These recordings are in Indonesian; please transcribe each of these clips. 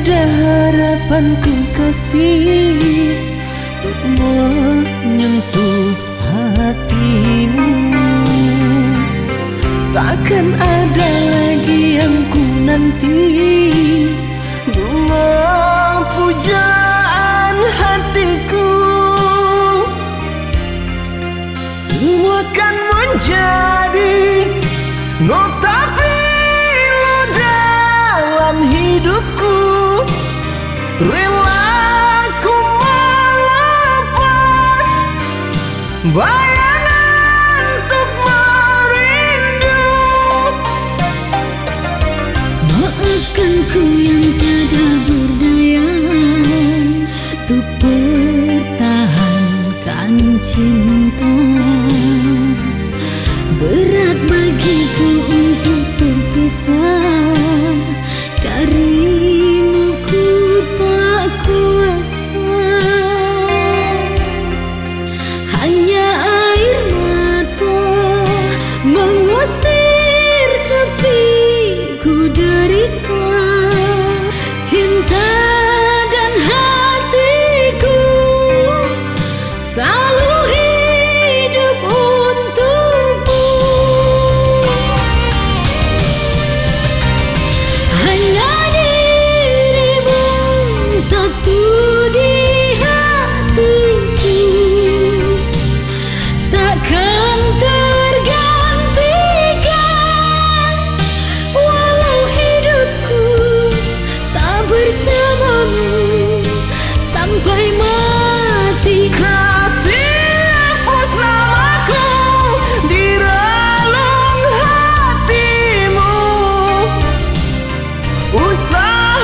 ada harapanku kasih untuk menyentuh hatimu. Takkan ada lagi yang ku nanti, bunga pujaan hatiku. Semua kan menjadi nota pilu dalam hidupku. Rela ku melepas bayangan untuk merindu. Maafkan ku yang tiada berdaya untuk pertahankan cinta. Berat bagiku untuk berpisah darimu, ku tak kuasa. Hanya air mata mengusir sepi ku derita. Cinta dan hatiku selalu hidup untukmu. Hanya dirimu satu di hatiku, takkan tergantikan. Walau hidupku tak bersamamu sampai mati. Kasih hapus namaku di relung hatimu. Usah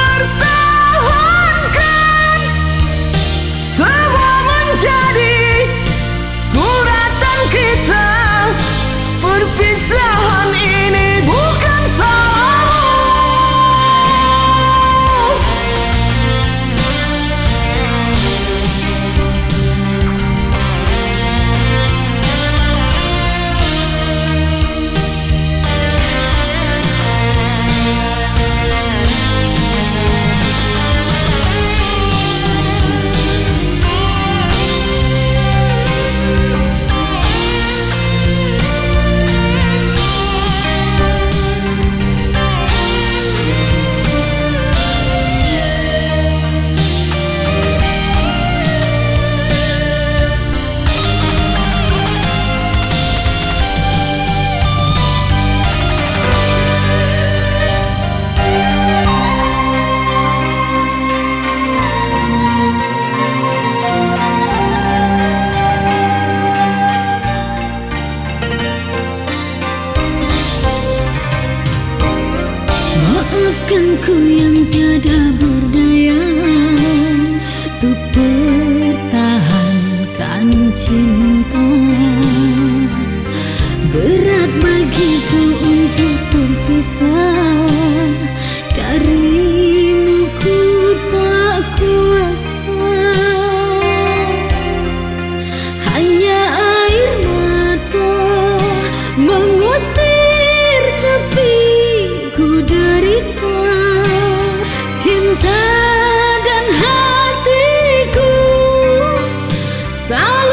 pertahankan, semua menjadi suratan kita. Perpisahan ini bukan salahmu. Maafkan ku yang tiada berdaya untuk pertahankan cinta. Berat bagiku untuk berpisah darimu, ku tak kuasa. Hanya air mata mengusir sepi ku derita. Cinta dan hatiku selalu